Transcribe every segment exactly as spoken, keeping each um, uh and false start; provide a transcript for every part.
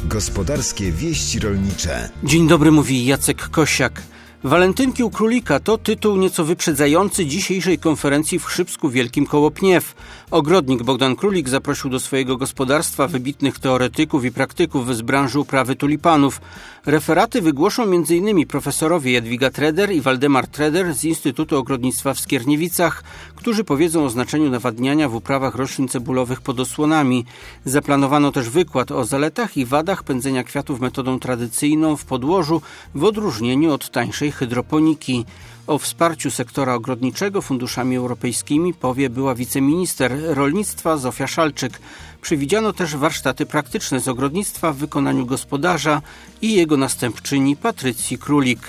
Gospodarskie wieści rolnicze. Dzień dobry, mówi Jacek Kosiak. Walentynki u królika to tytuł nieco wyprzedzający dzisiejszej konferencji w Chrzybsku Wielkim koło Pniew. Ogrodnik Bogdan Królik zaprosił do swojego gospodarstwa wybitnych teoretyków i praktyków z branży uprawy tulipanów. Referaty wygłoszą m.in. profesorowie Jadwiga Treder i Waldemar Treder z Instytutu Ogrodnictwa w Skierniewicach, którzy powiedzą o znaczeniu nawadniania w uprawach roślin cebulowych pod osłonami. Zaplanowano też wykład o zaletach i wadach pędzenia kwiatów metodą tradycyjną w podłożu w odróżnieniu od tańszej hydroponiki. O wsparciu sektora ogrodniczego funduszami europejskimi powie była wiceminister rolnictwa Zofia Szalczyk. Przewidziano też warsztaty praktyczne z ogrodnictwa w wykonaniu gospodarza i jego następczyni Patrycji Królik.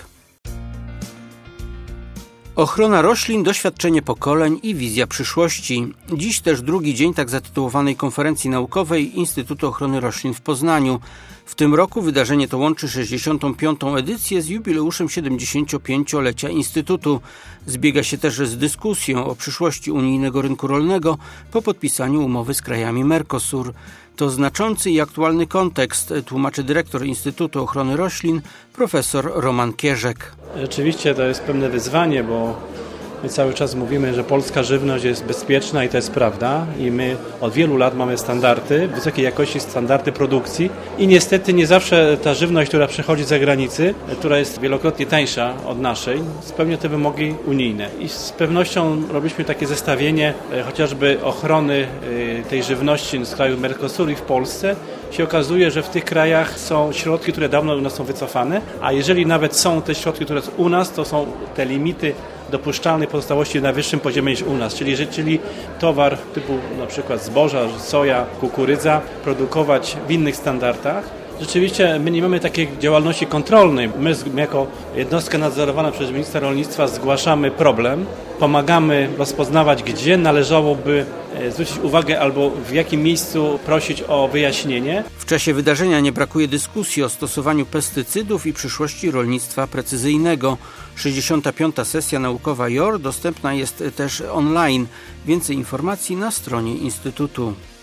Ochrona roślin, doświadczenie pokoleń i wizja przyszłości. Dziś też drugi dzień tak zatytułowanej konferencji naukowej Instytutu Ochrony Roślin w Poznaniu. W tym roku wydarzenie to łączy sześćdziesiątą piątą edycję z jubileuszem siedemdziesięciopięciolecia Instytutu. Zbiega się też z dyskusją o przyszłości unijnego rynku rolnego po podpisaniu umowy z krajami Mercosur. To znaczący i aktualny kontekst, tłumaczy dyrektor Instytutu Ochrony Roślin, profesor Roman Kierzek. Rzeczywiście to jest pewne wyzwanie, bo my cały czas mówimy, że polska żywność jest bezpieczna i to jest prawda. I my od wielu lat mamy standardy, wysokiej jakości standardy produkcji i niestety nie zawsze ta żywność, która przychodzi z zagranicy, która jest wielokrotnie tańsza od naszej, spełnia te wymogi unijne. I z pewnością robiliśmy takie zestawienie chociażby ochrony tej żywności z kraju Mercosuru i w Polsce. Się okazuje, że w tych krajach są środki, które dawno u nas są wycofane, a jeżeli nawet są te środki, które są u nas, to są te limity dopuszczalnej pozostałości na wyższym poziomie niż u nas, czyli, czyli towar typu na przykład zboża, soja, kukurydza produkować w innych standardach. Rzeczywiście my nie mamy takiej działalności kontrolnej. My, my jako jednostka nadzorowana przez ministra rolnictwa zgłaszamy problem, pomagamy rozpoznawać, gdzie należałoby zwrócić uwagę albo w jakim miejscu prosić o wyjaśnienie. W czasie wydarzenia nie brakuje dyskusji o stosowaniu pestycydów i przyszłości rolnictwa precyzyjnego. sześćdziesiąta piąta sesja naukowa J O R dostępna jest też online. Więcej informacji na stronie Instytutu.